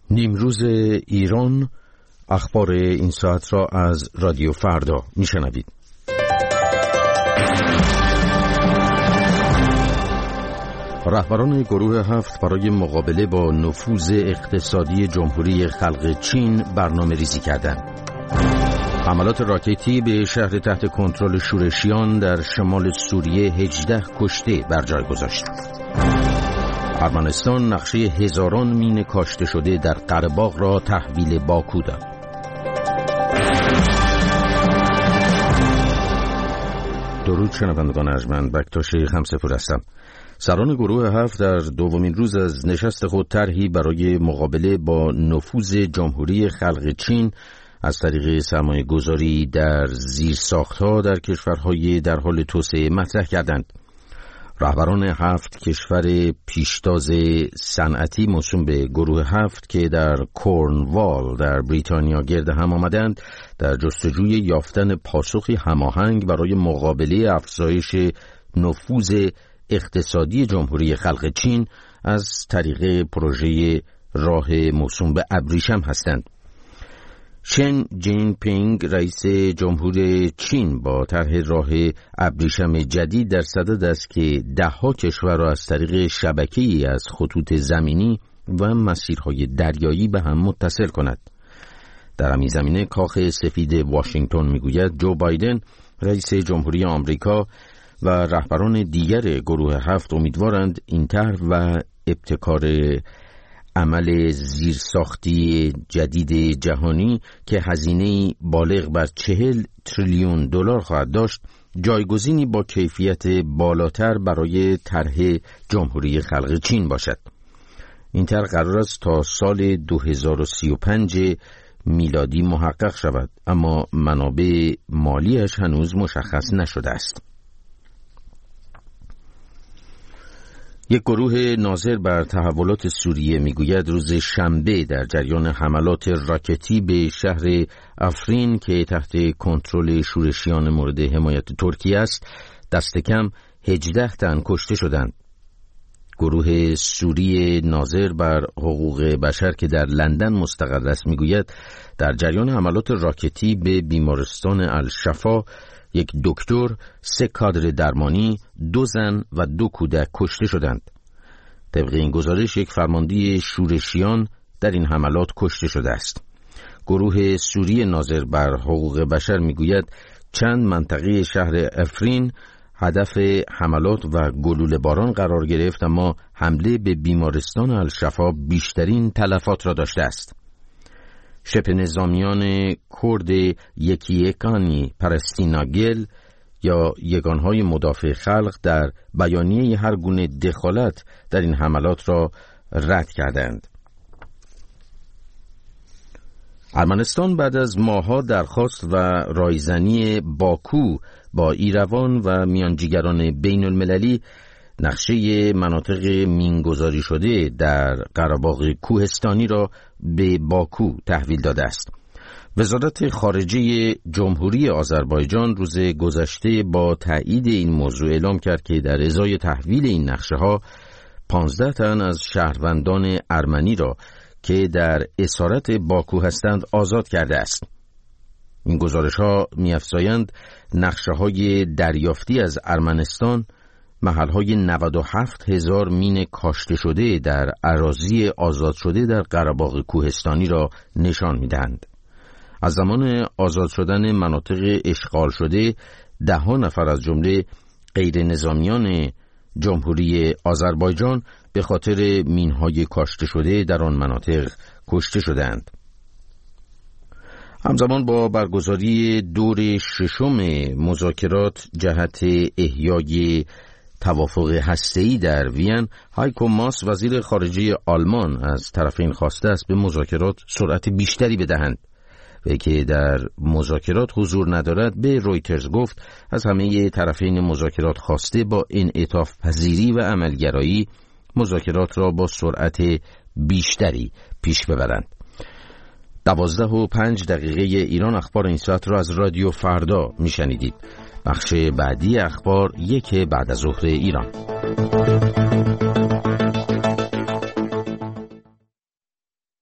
نیمروز ایران، اخبار این ساعت را از رادیو فردا میشنوید. رهبران گروه 7 برای مقابله با نفوذ اقتصادی جمهوری خلق چین برنامه ریزی کردند. حملات راکتی به شهر تحت کنترل شورشیان در شمال سوریه 18 کشته بر جای گذاشت. ارمنستان نقشه هزاران مین کاشته شده در قره‌باغ را تحویل باکو داد. درود شنوندگان ارجمند، بکتاش خمسه‌پور هستم. سران گروه 7 در دومین روز از نشست خود طرحی برای مقابله با نفوذ جمهوری خلق چین از طریق سرمایه گذاری در زیرساخت‌ها در کشورهای در حال توسعه مطرح کردند. رهبران 7 کشور پیشتاز صنعتی موسوم به گروه 7 که در کورنوال در بریتانیا گرد هم آمدند، در جستجوی یافتن پاسخی هماهنگ برای مقابله افزایش نفوذ اقتصادی جمهوری خلق چین از طریق پروژه راه موسوم به ابریشم هستند. شن جین پینگ رئیس جمهور چین با طرح راه ابریشم جدید در صدد است که ده‌ها کشور را از طریق شبکه‌ای از خطوط زمینی و مسیرهای دریایی به هم متصل کند. در همین زمینه کاخ سفید واشنگتن میگوید جو بایدن رئیس جمهوری آمریکا و رهبران دیگر گروه 7 امیدوارند این طرح و ابتکار عمل زیرساختی جدید جهانی که هزینه‌ای بالغ بر 40 تریلیون دلار خواهد داشت، جایگزینی با کیفیت بالاتر برای طرح جمهوری خلق چین باشد. این طرح قرار است تا سال 2035 میلادی محقق شود، اما منابع مالیش هنوز مشخص نشده است. یک گروه ناظر بر تحولات سوریه میگوید روز شنبه در جریان حملات راکتی به شهر افرین که تحت کنترل شورشیان مورد حمایت ترکیه است، دست کم 18 تن کشته شدند. گروه سوری ناظر بر حقوق بشر که در لندن مستقر است میگوید در جریان حملات راکتی به بیمارستان الشفا یک دکتر، 3 کادر درمانی، 2 زن و 2 کودک کشته شدند. طبق این گزارش یک فرمانده شورشیان در این حملات کشته شده است. گروه سوری ناظر بر حقوق بشر میگوید چند منطقه شهر افرین هدف حملات و گلوله باران قرار گرفت، اما حمله به بیمارستان الشفا بیشترین تلفات را داشته است. شبه نظامیان کرد یکیکانی پرستیناگل یا یگانهای مدافع خلق در بیانیه هر گونه دخالت در این حملات را رد کردند. ارمنستان بعد از ماه‌ها درخواست و رایزنی باکو با ایروان و میانجیگران بین المللی نقشه مناطق مینگذاری شده در قره‌باغ کوهستانی را به باکو تحویل داده است. وزارت خارجه جمهوری آذربایجان روز گذشته با تایید این موضوع اعلام کرد که در ازای تحویل این نقشه‌ها 15 تن از شهروندان ارمنی را که در اسارت باکو هستند آزاد کرده است. این گزارش‌ها می‌افزایند نقشه‌های دریافتی از ارمنستان محل‌های 97,000 مین کاشته شده در اراضی آزاد شده در قره‌باغ کوهستانی را نشان می‌دهند. از زمان آزاد شدن مناطق اشغال شده 10 نفر از جمله غیر نظامیان جمهوری آذربایجان به خاطر مین‌های کاشته شده در آن مناطق کشته شدند. همزمان با برگزاری دور 6 مذاکرات جهت احیای توافق هسته‌ای در وین، هایکو ماس وزیر خارجه آلمان از طرفین خواسته است به مذاکرات سرعت بیشتری بدهند و که در مذاکرات حضور ندارد به رویترز گفت از همه طرفین مذاکرات خواسته با انعطاف پذیری و عملگرایی مذاکرات را با سرعت بیشتری پیش ببرند. 12:05 ایران اخبار این ساعت را از رادیو فردا میشنیدید. بخش بعدی اخبار 1 بعد از ظهر ایران.